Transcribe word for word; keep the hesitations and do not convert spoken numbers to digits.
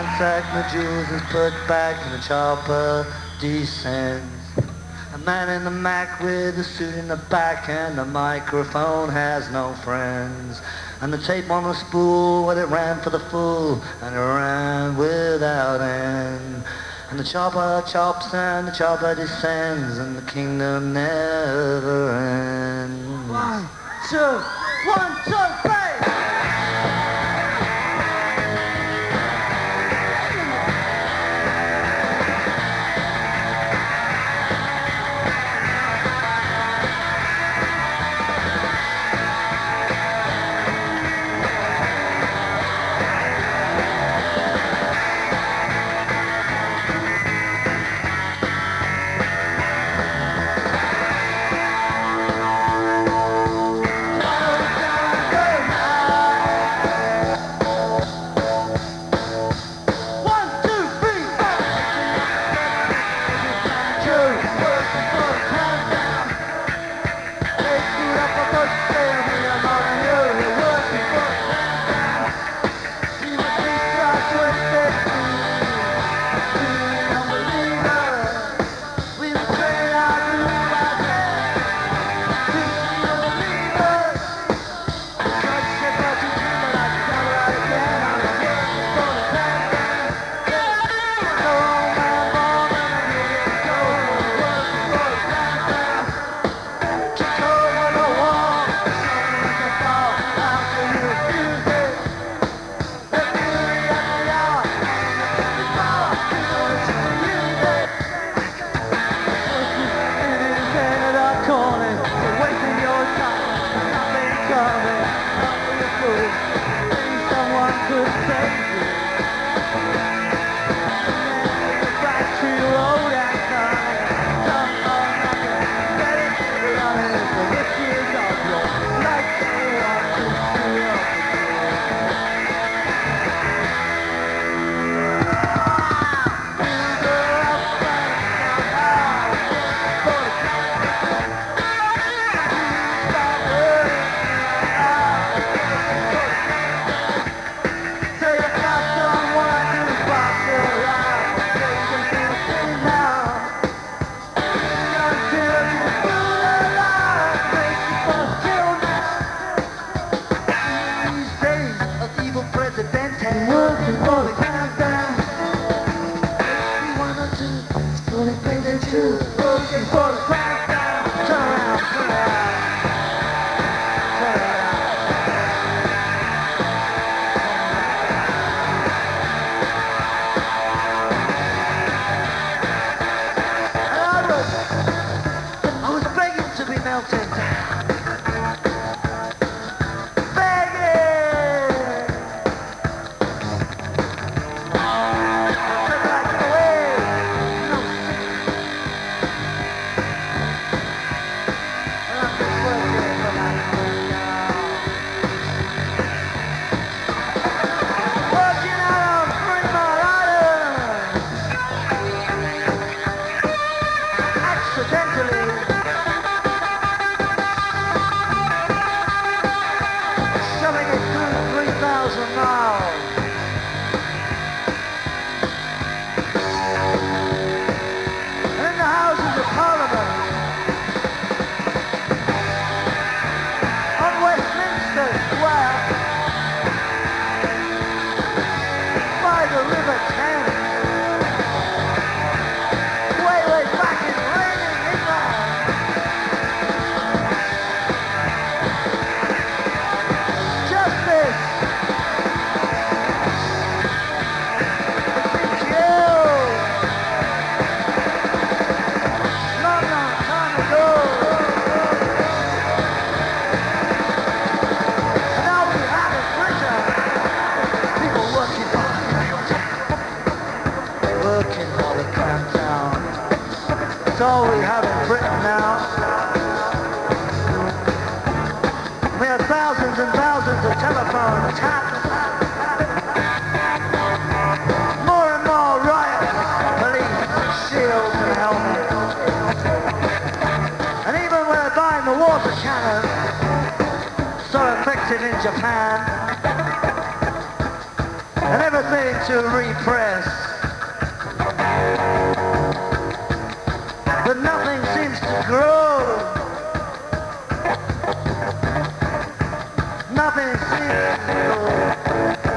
ransack the jewels is put back and the chopper descends. A man in the Mac with a suit in the back and the microphone has no friends. And the tape on the spool, well, it ran for the fool and it ran without end. And the chopper chops and the chopper descends and the kingdom never ends. One, two, one, two, three! That's all we have in Britain now. We have thousands and thousands of telephones tapped. More and more riots, police, shields and helmets. And even when they're buying the water cannon, so effective in Japan, and everything to repress. But nothing seems to grow. Nothing seems to grow.